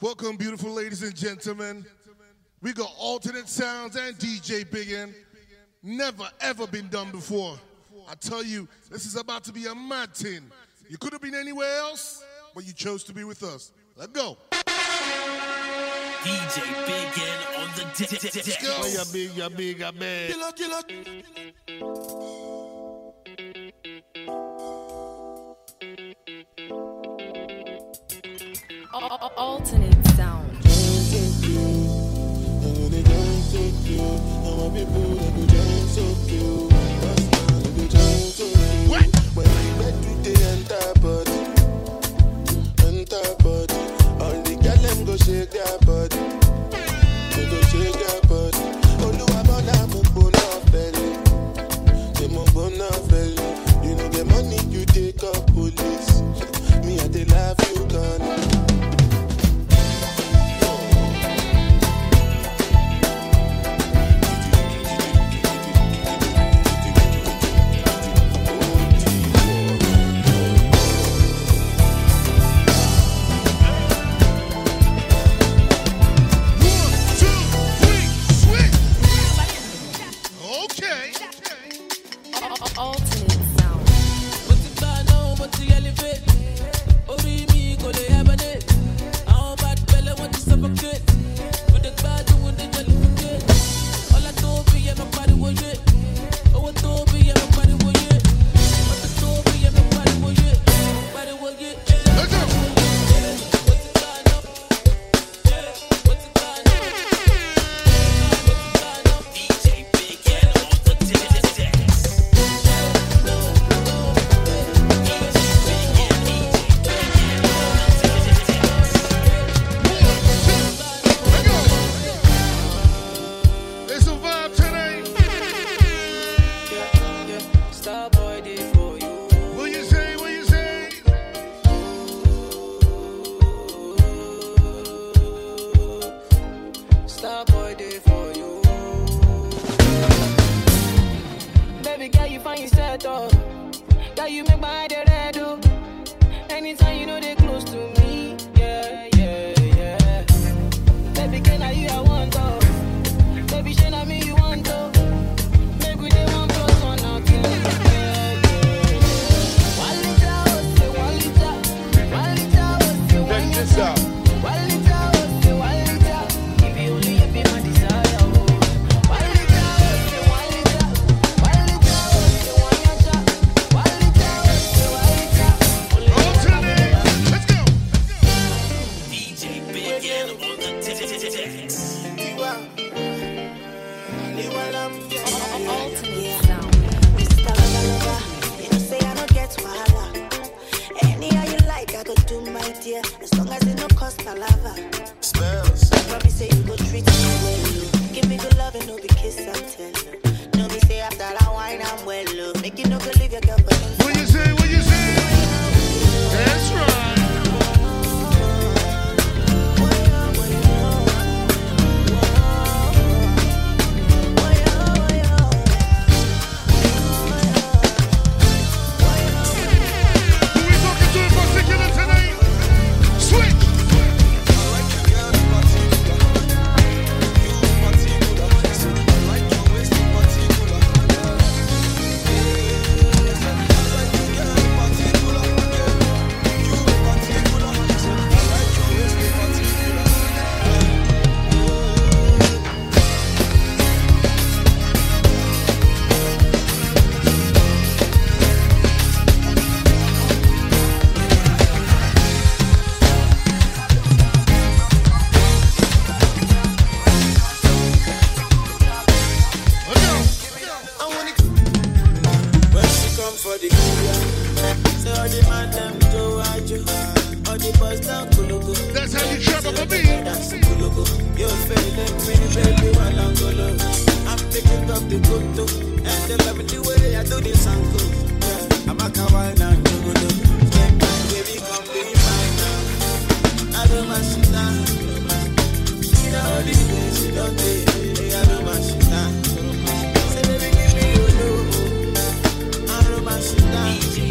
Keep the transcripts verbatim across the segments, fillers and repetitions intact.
Welcome, beautiful ladies and gentlemen. We got alternate sounds and D J Biggin. Never, ever been done before. I tell you, this is about to be a mad thing. You could have been anywhere else, but you chose to be with us. Let's go. D J Biggin on the deck. Let's go. Oh, you big, you big, you big. Killer, killer. Alternate sound. What? When we met today, enter body, enter body. All the girl them go shake their body, they go shake their body. Oluwabona mo bona belly, they mo bona belly. You know the money you take up police. Me I dey laugh you gone.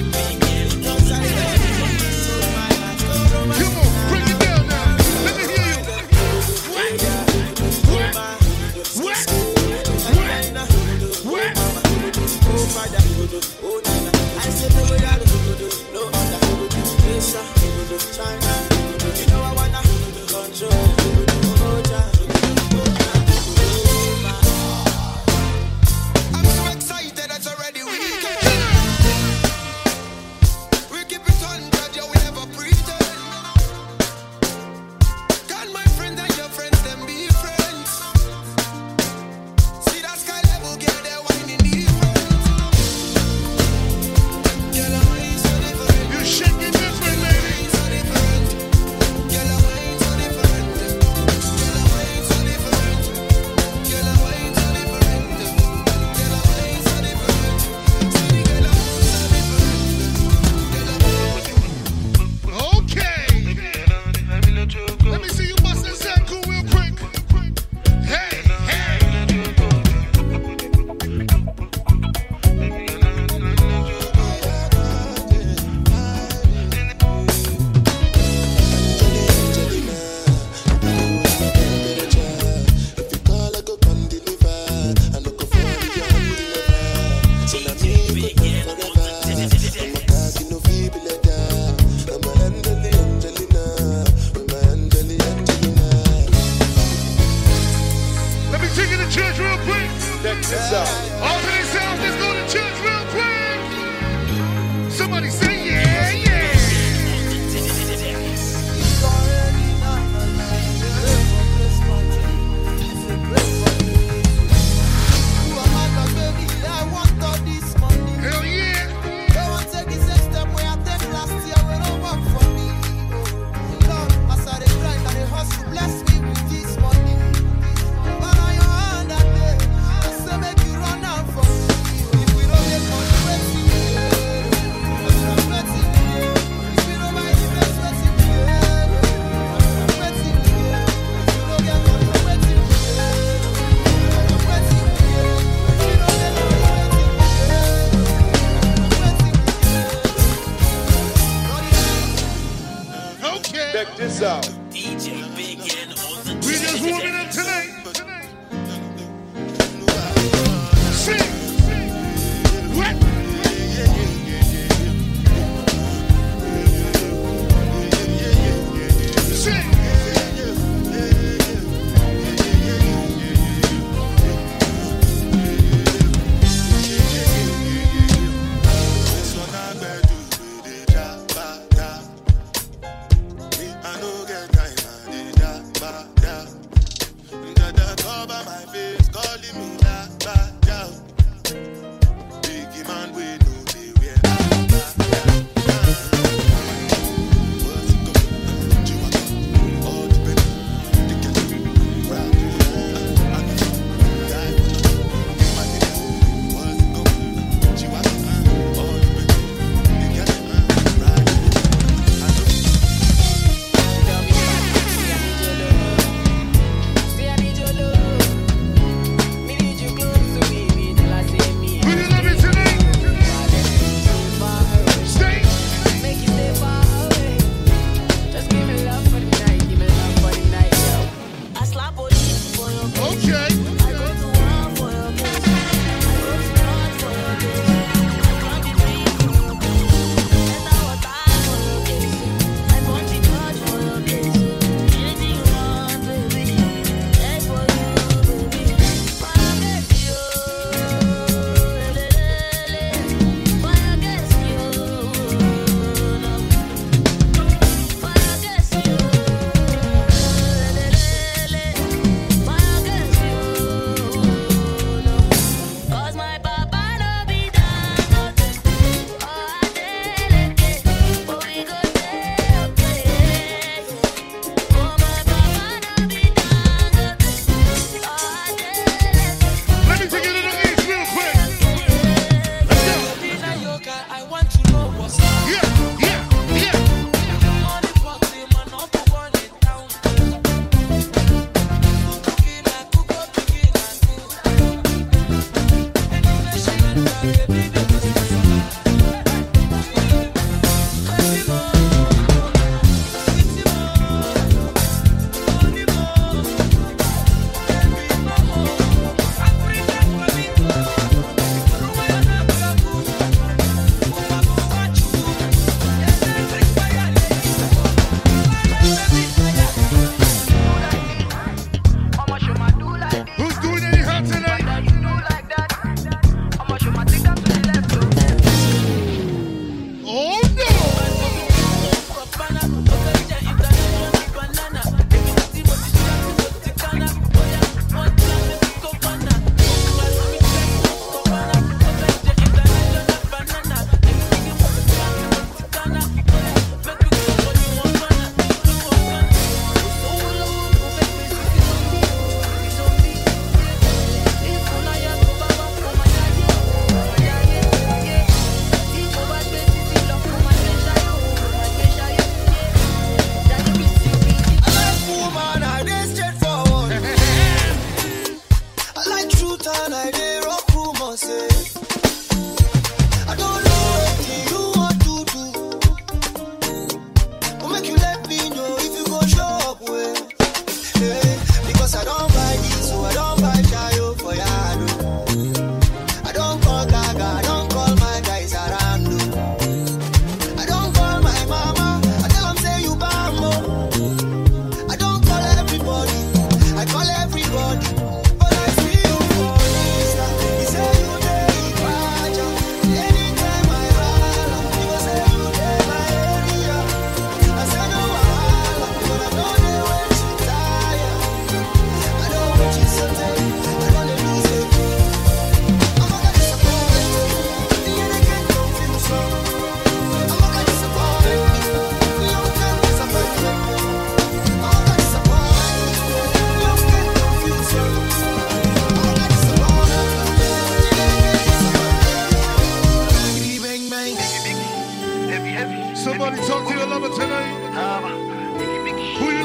Come on, break it down now. Let me hear Let me see you bust that sound cool real quick. Hey, hey. Alternate sounds, let's go to church real quick. Somebody say yeah, yeah. Hell yeah. Don't take this step where I take last year. We don't work for me. Lord, as I grind and the hustle, bless me with this money. But on your hand that day, I say make you run out for me. If we don't make money, wait till we get. If we don't buy the best, wait till we get. Wait till we get. If you don't get money, wait till we get. Wait till we get. If you don't get money, wait till we get. Okay. Check this out. D J Big N on the We just warming up tonight. Sing. What? Sing. This one I better do with the da ba da. Me I no get time, I did da ba da. Da da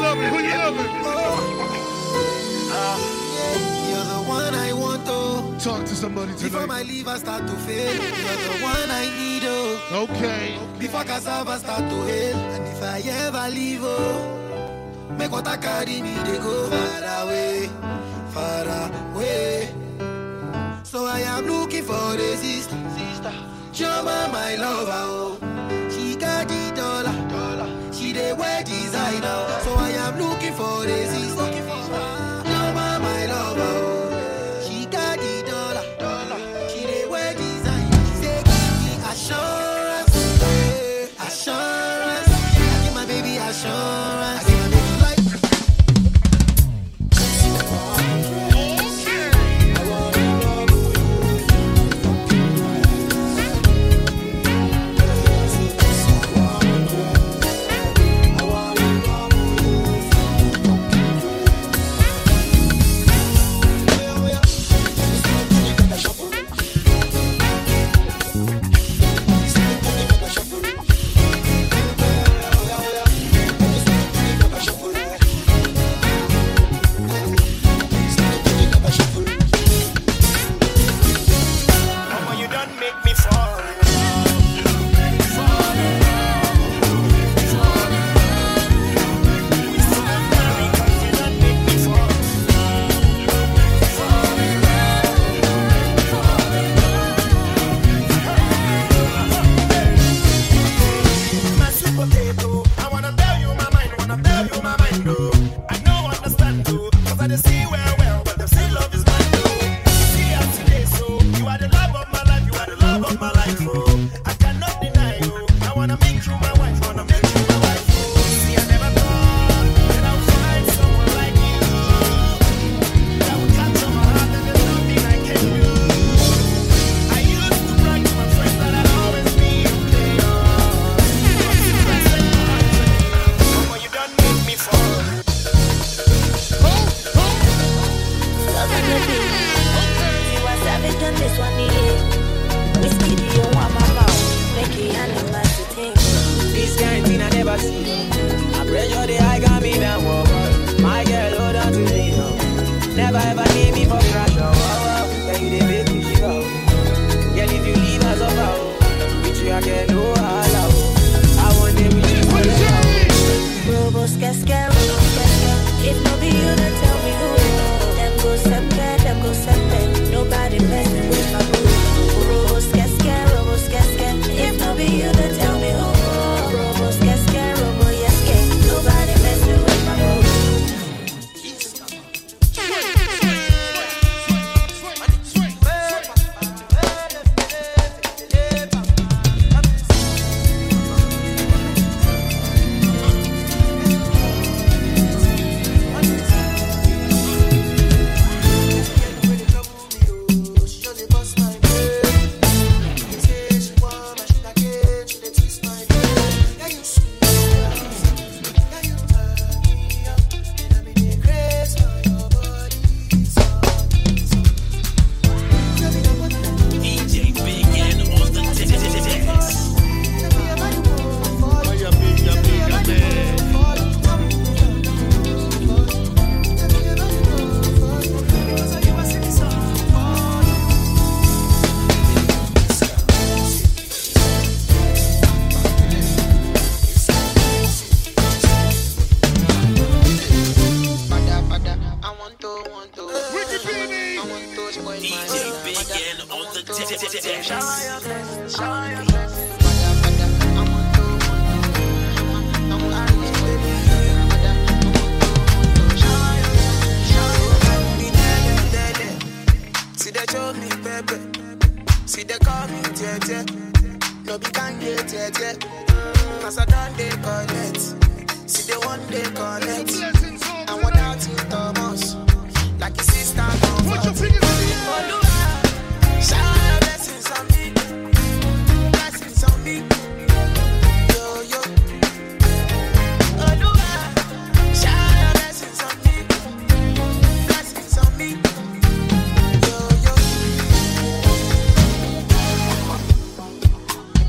loving? Who you loving? Uh, you're the one I want to talk to somebody tonight. Before my liver start to fail, you're the one I need. Oh, okay. Before cassava start to hail, and if I ever leave, oh, make what I carry me, they go far away, far away. So I am looking for a sister, sister. Joma, my lover, oh. She got the dollar, dollar. She the wear designer. So I am looking for a sister, Joma, my lover, oh. She got the dollar, dollar. She the wear designer. She say give me assurance, eh, assurance. I give my baby assurance. I give my baby life.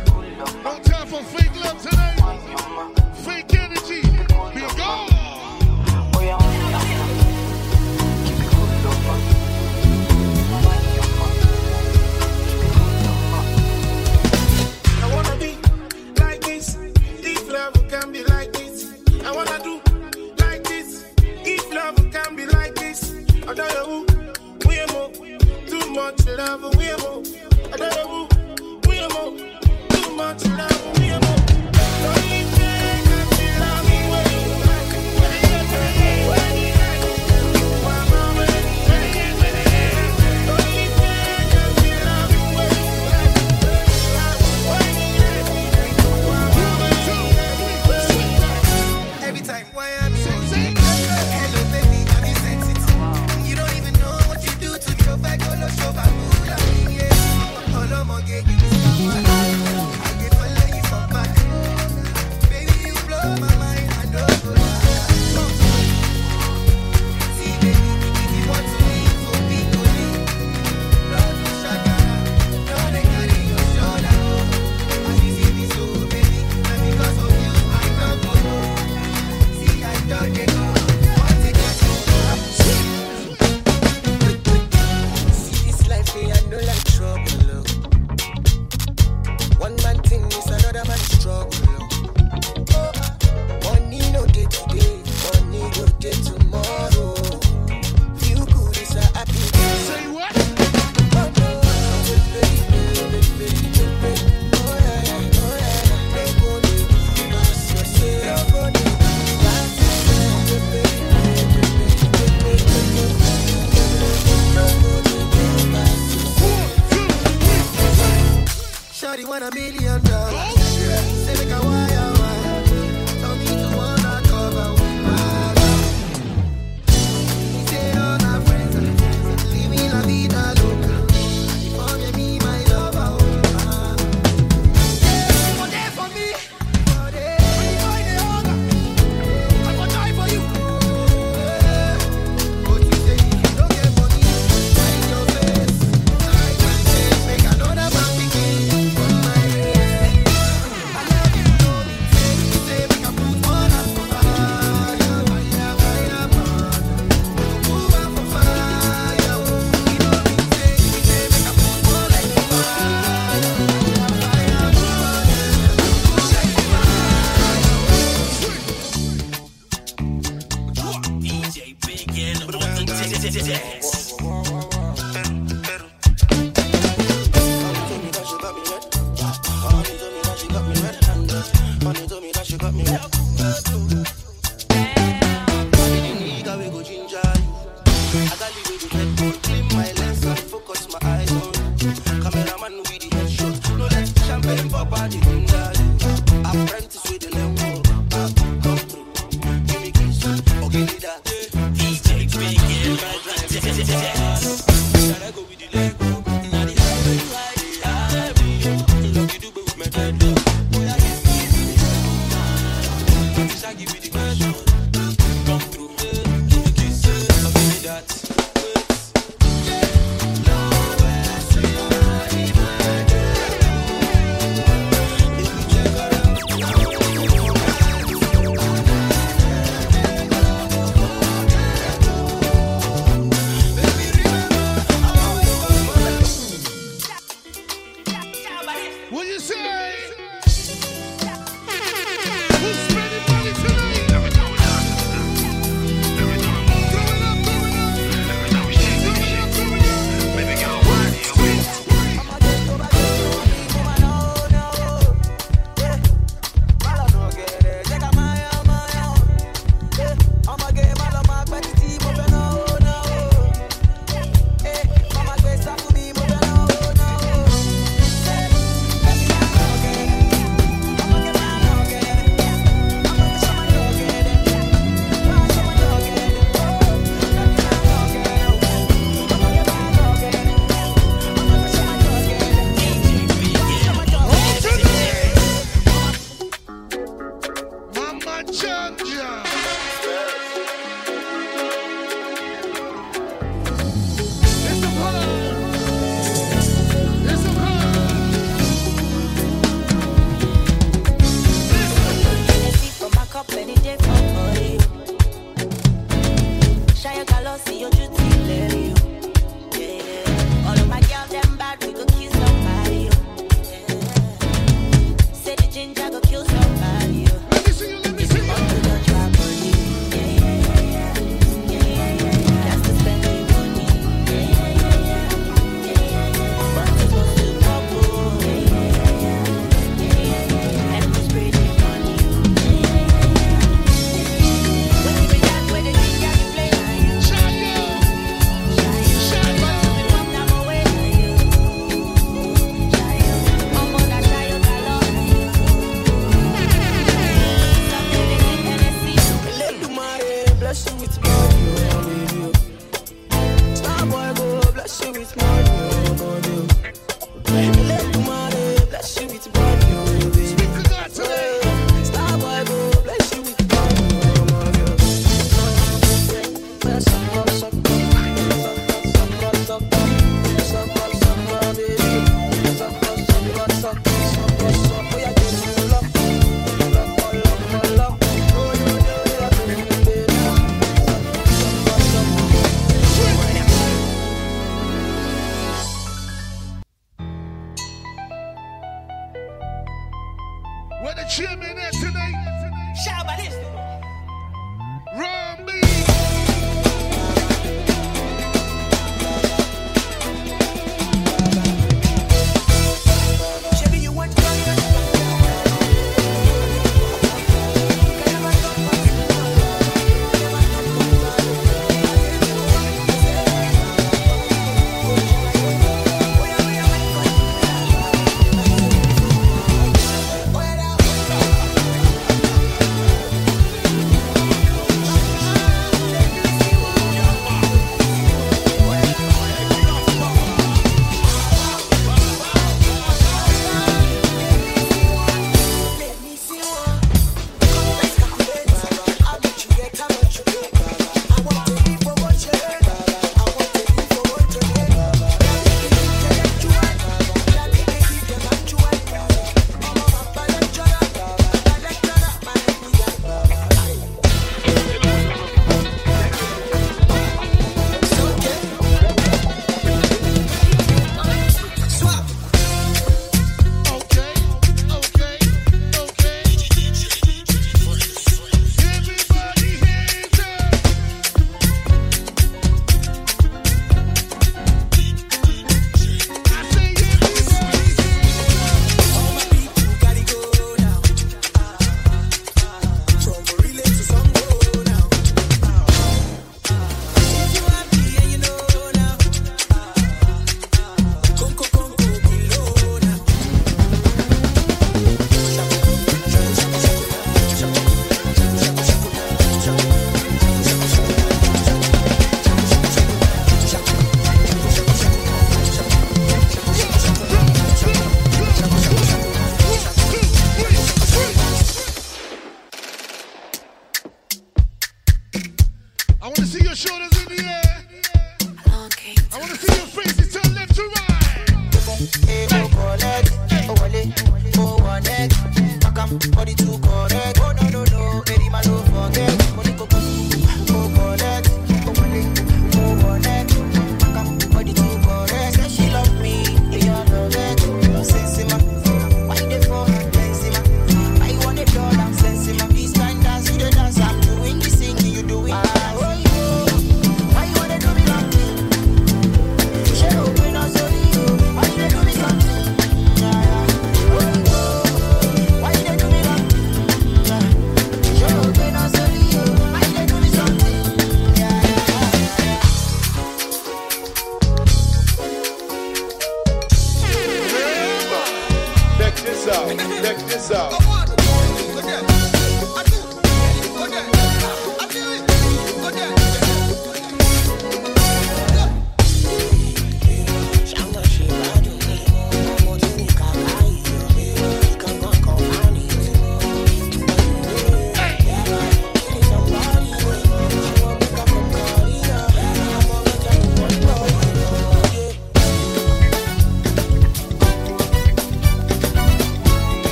No time for fake love tonight. Fake energy. Be gone. much love and we are more. I don't know who we are more. Too much love and we are more. Don't you think I feel love me when you like it? When you like it, when you like it. You are my when you like it, when you like it. Don't you think I feel love me when you like it? When you like it, you are my when you like it. Every time why I'm so sick. Hello baby, have you sent it? You don't even know what you do to me. Your back all show back. All I'm gonna get you is I get follow you from back. Baby, you blow my mind. I know go lie. See baby, if you want to leave, go be go leave. Love you shakara, don't they carry your shoulder. As you see me so baby, and because of you I don't go. See I don't get go. Want to get go. See this life here, I know like trouble. Look. One man thing is another man's struggle. Oh, money no day today, money no day tomorrow. Feel good is a happy day. Say what? Oh no, baby, baby, baby, baby. Oh yeah, yeah, oh yeah, yeah. No go dey do pass yourself. No go dey do pass yourself. Baby, baby, baby, baby, baby. No go dey do pass yourself. Shawty want a million dollars. Say make a wire wire. Tell me to wanna cover with my love. Say all my friends are leave me la vida loca. You forget me, my lover. Oh, yeah, you there for me. You there. When you find the hunger, I go die for you. But you say you don't get money. Hide your face. Hide my face. Make another man begin on my head. I love you, know me. Say, say, make a put one up for fire. Fire, fire, man. Move up for fire. You know me. Say, say, make a put one like fire. Fire, fire, D J Big N on the dance. D J Big N on the dance. body, oh baby. Star boy go bless you with money, oh body. Let money bless you with body, oh baby. Star boy go bless you with body, oh body. Suck, suck, suck, suck, suck, suck, suck, baby. Suck, suck, suck, suck, suck, suck. Oh yeah, give me love, love, love, love. Oh yeah, yeah, yeah, baby. Where the chairman at tonight? Shabalist. Run me. Chevy, you want to run it? I want to see your shoulders in the air. I want to see your faces turn left to right. Hey, oh, collect, oh, wale, oh, one egg. I come, body to correct. Oh, no, no, no, Eddie, man, don't forget. Money go, oh, collect, oh, wale, oh, one egg. I come, body to correct. Say she love me, yeah, love it. Sensima, why they for her, Sensima? I want a dollar, Sensima. This kind dance, you the dance, I'm doing this thing, you do it. Ah, oh, you, why you wanna do me like this? She open us only you, why you do me something?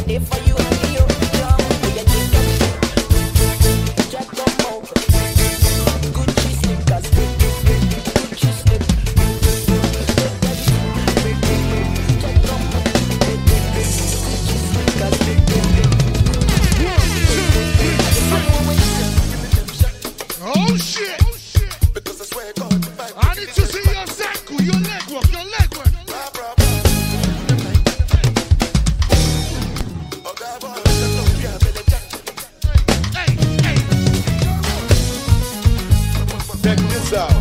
there for you. You, you, you take them. Jack them out. Gucci sneakers. Gucci sneakers. Oh shit! Because I swear God, I need to see your Zaku, your leg work, your leg work. Hey, hey. check this out.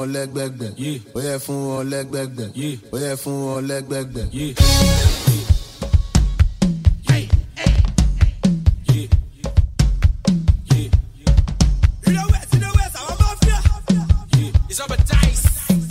wọn lẹ́gbẹ̀gbẹ̀. Ó yẹ fún wọn lẹ́gbẹ̀gbẹ̀. Ó yẹ fún wọn lẹ́gbẹ̀gbẹ̀. It's up a dice.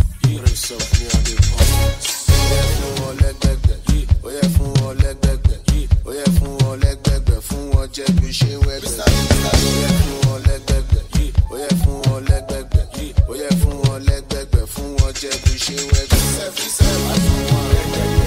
Ó yẹ fún wọn lẹ́gbẹ̀gbẹ̀. Ó yẹ fún wọn lẹ́gbẹ̀gbẹ̀. Fún wọn jẹ́ bí ṣe wẹ́gbẹ̀. Ó yẹ fún wọn lẹ́gbẹ̀gbẹ̀. Ó yẹ fún wọn lẹ́gbẹ̀gbẹ̀. Ó yẹ fún wọn lẹ́gbẹ̀gbẹ̀. Fún wọn jẹ́ bí ṣe wẹ́gbẹ̀.